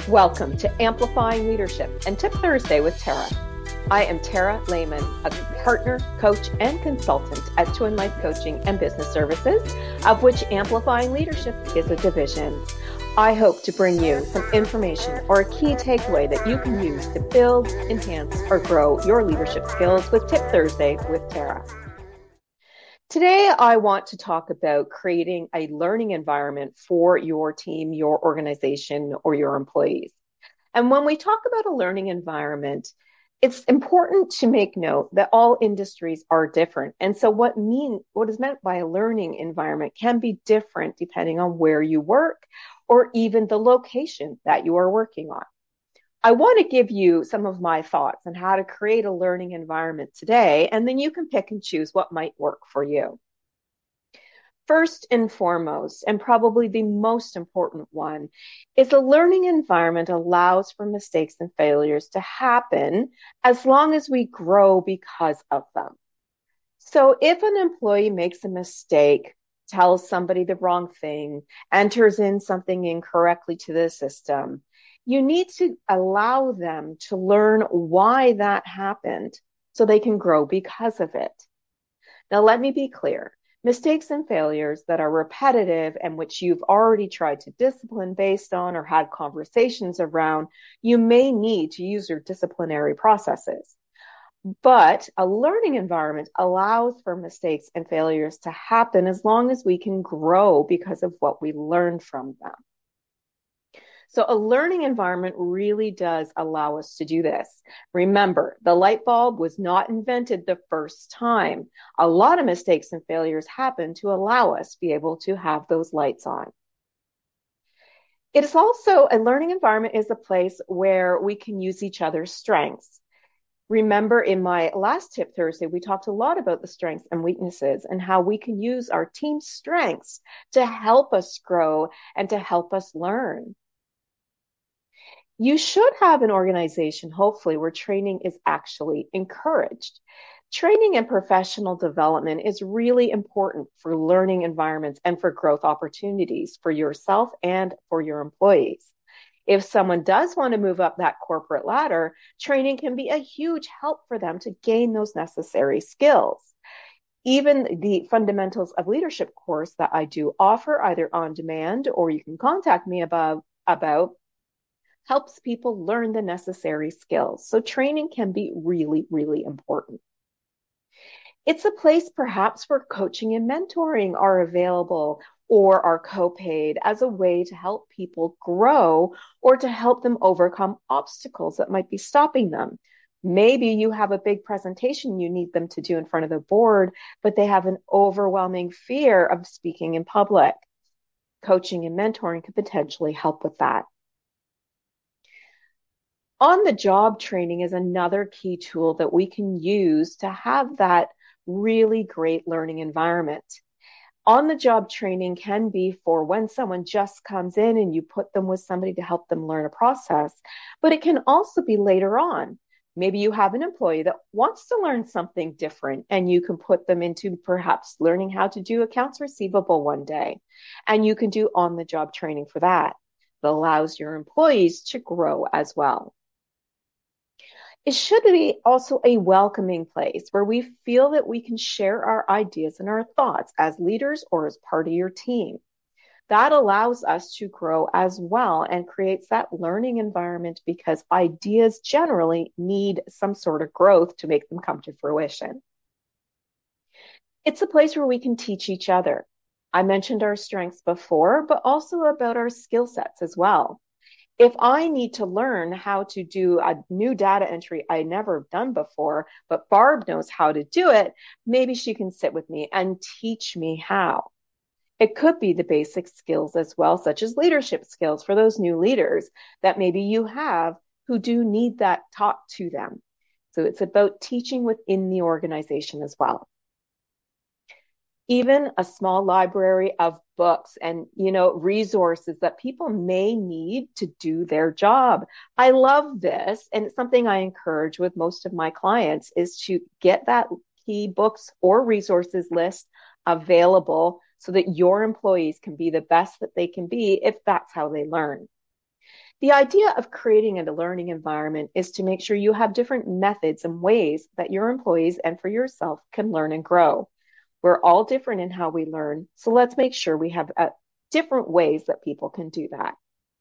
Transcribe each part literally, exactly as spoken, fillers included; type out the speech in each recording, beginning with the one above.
Welcome to Amplifying Leadership and Tip Thursday with Tara. I am Tara Lehman, a partner, coach, and consultant at Twin Life Coaching and Business Services, of which Amplifying Leadership is a division. I hope to bring you some information or a key takeaway that you can use to build, enhance, or grow your leadership skills with Tip Thursday with Tara. Today, I want to talk about creating a learning environment for your team, your organization, or your employees. And when we talk about a learning environment, it's important to make note that all industries are different. And so what mean what is meant by a learning environment can be different depending on where you work or even the location that you are working on. I want to give you some of my thoughts on how to create a learning environment today, and then you can pick and choose what might work for you. First and foremost, and probably the most important one, is a learning environment allows for mistakes and failures to happen as long as we grow because of them. So if an employee makes a mistake, tells somebody the wrong thing, enters in something incorrectly to the system, you need to allow them to learn why that happened so they can grow because of it. Now, let me be clear. Mistakes and failures that are repetitive and which you've already tried to discipline based on or had conversations around, you may need to use your disciplinary processes. But a learning environment allows for mistakes and failures to happen as long as we can grow because of what we learned from them. So a learning environment really does allow us to do this. Remember, the light bulb was not invented the first time. A lot of mistakes and failures happen to allow us to be able to have those lights on. It is also, a learning environment is a place where we can use each other's strengths. Remember, in my last Tip Thursday, we talked a lot about the strengths and weaknesses and how we can use our team's strengths to help us grow and to help us learn. You should have an organization, hopefully, where training is actually encouraged. Training and professional development is really important for learning environments and for growth opportunities for yourself and for your employees. If someone does want to move up that corporate ladder, training can be a huge help for them to gain those necessary skills. Even the Fundamentals of Leadership course that I do offer, either on demand or you can contact me about, about helps people learn the necessary skills. So training can be really, really important. It's a place perhaps where coaching and mentoring are available or are co-paid as a way to help people grow or to help them overcome obstacles that might be stopping them. Maybe you have a big presentation you need them to do in front of the board, but they have an overwhelming fear of speaking in public. Coaching and mentoring could potentially help with that. On-the-job training is another key tool that we can use to have that really great learning environment. On-the-job training can be for when someone just comes in and you put them with somebody to help them learn a process, but it can also be later on. Maybe you have an employee that wants to learn something different and you can put them into perhaps learning how to do accounts receivable one day, and you can do on-the-job training for that. That allows your employees to grow as well. It should be also a welcoming place where we feel that we can share our ideas and our thoughts as leaders or as part of your team. That allows us to grow as well and creates that learning environment because ideas generally need some sort of growth to make them come to fruition. It's a place where we can teach each other. I mentioned our strengths before, but also about our skill sets as well. If I need to learn how to do a new data entry I never done before, but Barb knows how to do it, maybe she can sit with me and teach me how. It could be the basic skills as well, such as leadership skills for those new leaders that maybe you have who do need that taught to them. So it's about teaching within the organization as well. Even a small library of books and, you know, resources that people may need to do their job. I love this. And it's something I encourage with most of my clients is to get that key books or resources list available so that your employees can be the best that they can be if that's how they learn. The idea of creating a learning environment is to make sure you have different methods and ways that your employees and for yourself can learn and grow. We're all different in how we learn, so let's make sure we have uh, different ways that people can do that.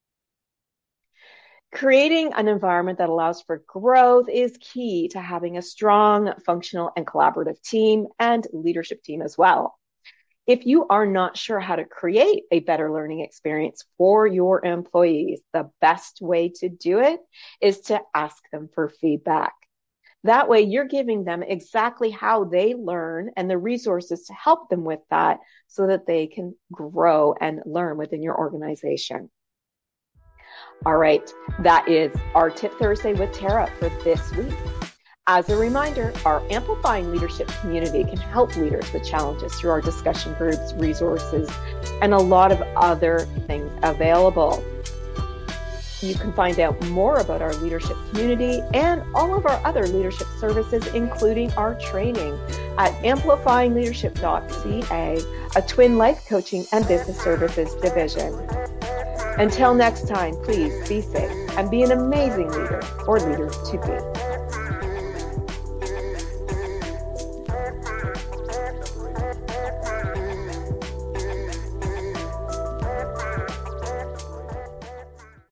Creating an environment that allows for growth is key to having a strong, functional, and collaborative team and leadership team as well. If you are not sure how to create a better learning experience for your employees, the best way to do it is to ask them for feedback. That way, you're giving them exactly how they learn and the resources to help them with that so that they can grow and learn within your organization. All right, that is our Tip Thursday with Tara for this week. As a reminder, our Amplifying Leadership community can help leaders with challenges through our discussion groups, resources, and a lot of other things available. You can find out more about our leadership community and all of our other leadership services, including our training at amplifying leadership dot c a, a Twin Life Coaching and Business Services division. Until next time, please be safe and be an amazing leader or leader to be.